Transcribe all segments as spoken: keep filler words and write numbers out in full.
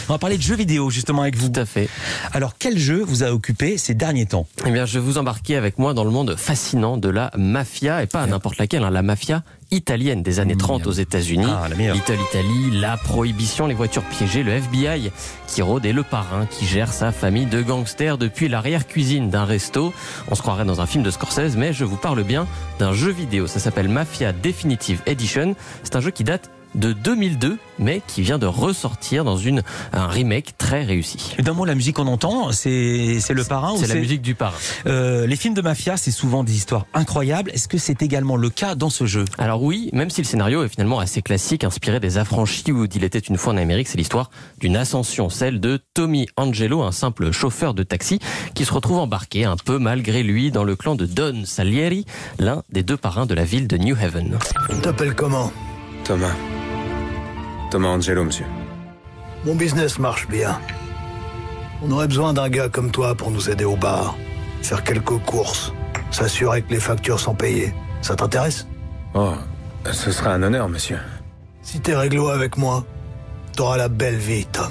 On va parler de jeux vidéo justement avec vous. Tout à fait. Alors quel jeu vous a occupé ces derniers temps? Eh bien, je vais vous embarquer avec moi dans le monde fascinant de la mafia, et pas Bien. n'importe laquelle, hein, la mafia italienne des années trente Bien. aux États-Unis. Ah, la meilleure. Little Italy, la prohibition, les voitures piégées, le F B I qui rôde et le parrain qui gère sa famille de gangsters depuis l'arrière-cuisine d'un resto. On se croirait dans un film de Scorsese, mais je vous parle bien d'un jeu vidéo. Ça s'appelle Mafia Definitive Edition. C'est un jeu qui date de deux mille deux, mais qui vient de ressortir dans une, un remake très réussi. D'un mot, la musique qu'on entend, c'est c'est le parrain ou C'est la musique du parrain. Euh, les films de mafia, c'est souvent des histoires incroyables. Est-ce que c'est également le cas dans ce jeu? Alors oui, même si le scénario est finalement assez classique, inspiré des Affranchis ou d'Il était une fois en Amérique, c'est l'histoire d'une ascension, celle de Tommy Angelo, un simple chauffeur de taxi, qui se retrouve embarqué un peu malgré lui dans le clan de Don Salieri, l'un des deux parrains de la ville de New Haven. Tu t'appelles comment? Thomas. Thomas Angelo, monsieur. Mon business marche bien. On aurait besoin d'un gars comme toi pour nous aider au bar, faire quelques courses, s'assurer que les factures sont payées. Ça t'intéresse? Oh, ce sera un honneur, monsieur. Si t'es réglo avec moi, t'auras la belle vie, Tom.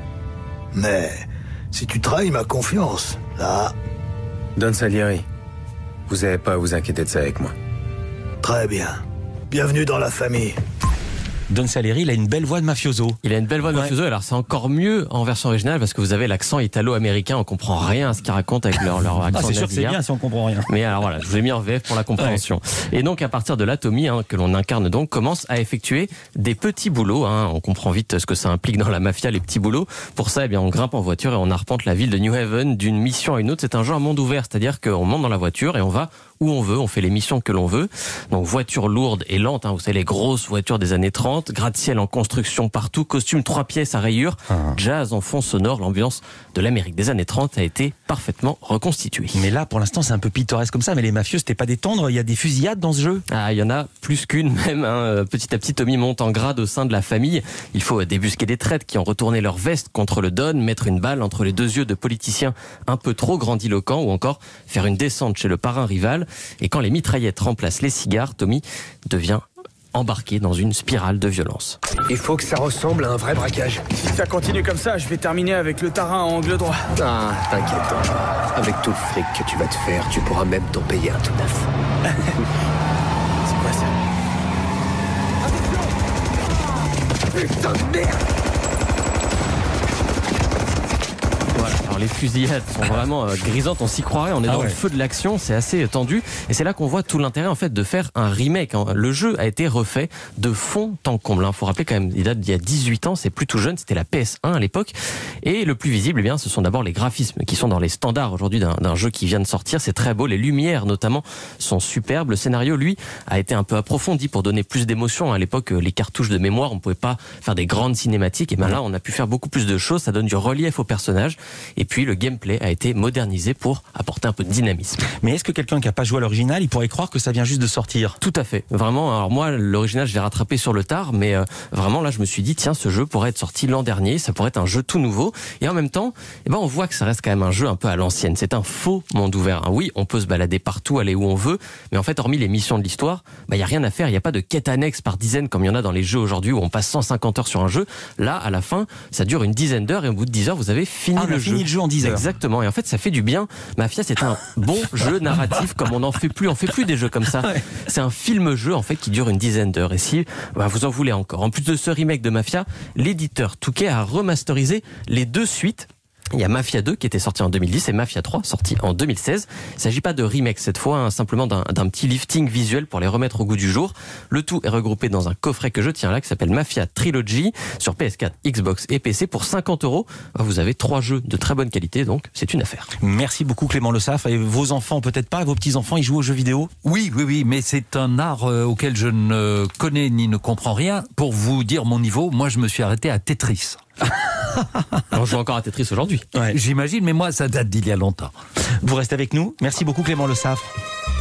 Mais si tu trahis ma confiance, là... Don Salieri, vous n'avez pas à vous inquiéter de ça avec moi. Très bien. Bienvenue dans la famille. Don Salieri, il a une belle voix de mafioso. Il a une belle voix de Ouais. mafioso, alors c'est encore mieux en version originale parce que vous avez l'accent italo-américain, on comprend rien à ce qu'ils racontent avec leur, leur Ah, accent c'est sûr que c'est nasillard. bien si on comprend rien. Mais alors voilà, je vous ai mis en V F pour la compréhension. Et donc à partir de là, Tommy, hein, que l'on incarne donc, commence à effectuer des petits boulots. Hein. On comprend vite ce que ça implique dans la mafia, les petits boulots. Pour ça, eh bien, on grimpe en voiture et on arpente la ville de New Haven d'une mission à une autre. C'est un jeu à monde ouvert, c'est-à-dire qu'on monte dans la voiture et on va où on veut, on fait les missions que l'on veut. Donc voiture lourde et lente, hein, vous savez les grosses voitures des années trente, gratte-ciel en construction partout, costume trois pièces à rayures, Ah. jazz en fond sonore, l'ambiance de l'Amérique des années trente a été parfaitement reconstituée. Mais là, pour l'instant, c'est un peu pittoresque comme ça. Mais les mafieux, c'était pas des tendres. Il y a des fusillades dans ce jeu. Ah, il y en a plus qu'une même. Hein. Petit à petit, Tommy monte en grade au sein de la famille. Il faut débusquer des traites qui ont retourné leur veste contre le Don, mettre une balle entre les deux yeux de politiciens un peu trop grandiloquents ou encore faire une descente chez le parrain rival. Et quand les mitraillettes remplacent les cigares, Tommy devient embarqué dans une spirale de violence. Il faut que ça ressemble à un vrai braquage. Si ça continue comme ça, je vais terminer avec le tarin en angle droit. Ah, t'inquiète. Avec tout le fric que tu vas te faire, tu pourras même t'en payer un tout neuf. C'est quoi ça? Putain de merde! Voilà. Alors les fusillades sont vraiment euh, grisantes, on s'y croirait, on est Ah dans ouais. le feu de l'action, c'est assez tendu et c'est là qu'on voit tout l'intérêt en fait de faire un remake. Hein. Le jeu a été refait de fond en comble. Il faut rappeler quand même, il date d'il y a dix-huit ans, c'est plus tout jeune, c'était la P S un à l'époque. Et le plus visible, eh bien, ce sont d'abord les graphismes qui sont dans les standards aujourd'hui d'un, d'un jeu qui vient de sortir. C'est très beau, les lumières notamment sont superbes. Le scénario, lui, a été un peu approfondi pour donner plus d'émotion. À l'époque, les cartouches de mémoire, on pouvait pas faire des grandes cinématiques. Et ben là, on a pu faire beaucoup plus de choses. Ça donne du relief aux personnages. Et puis le gameplay a été modernisé pour apporter un peu de dynamisme. Mais est-ce que quelqu'un qui n'a pas joué à l'original, il pourrait croire que ça vient juste de sortir? Tout à fait, vraiment. Alors moi, l'original, je l'ai rattrapé sur le tard, mais euh, vraiment là, je me suis dit, tiens, ce jeu pourrait être sorti l'an dernier, ça pourrait être un jeu tout nouveau. Et en même temps, eh ben, on voit que ça reste quand même un jeu un peu à l'ancienne. C'est un faux monde ouvert. Hein. Oui, on peut se balader partout, aller où on veut, mais en fait, hormis les missions de l'histoire, bah, il y a rien à faire. Il n'y a pas de quête annexe par dizaines comme il y en a dans les jeux aujourd'hui où on passe cent cinquante heures sur un jeu. Là, à la fin, ça dure une dizaine d'heures et au bout de dix heures, vous avez fini Ah, on le a jeu. fini le jeu en dix heures. Exactement. Et en fait, ça fait du bien. Mafia, c'est un bon jeu narratif comme on n'en fait plus. On fait plus des jeux comme ça. Ouais. C'est un film-jeu, en fait, qui dure une dizaine d'heures. Et si bah, vous en voulez encore. En plus de ce remake de Mafia, l'éditeur Touquet a remasterisé les deux suites. Il y a Mafia deux qui était sorti en deux mille dix et Mafia trois sorti en deux mille seize. Il ne s'agit pas de remake cette fois, hein, simplement d'un, d'un petit lifting visuel pour les remettre au goût du jour. Le tout est regroupé dans un coffret que je tiens là qui s'appelle Mafia Trilogy sur P S quatre, Xbox et P C pour cinquante euros. Vous avez trois jeux de très bonne qualité, donc c'est une affaire. Merci beaucoup Clément Le Saff. Et vos enfants, peut-être pas, vos petits-enfants, ils jouent aux jeux vidéo? Oui, oui, oui, mais c'est un art euh, auquel je ne connais ni ne comprends rien. Pour vous dire mon niveau, moi je me suis arrêté à Tetris. On joue encore à Tetris aujourd'hui. Ouais. J'imagine, mais moi ça date d'il y a longtemps. Vous restez avec nous. Merci beaucoup Clément Le Saff.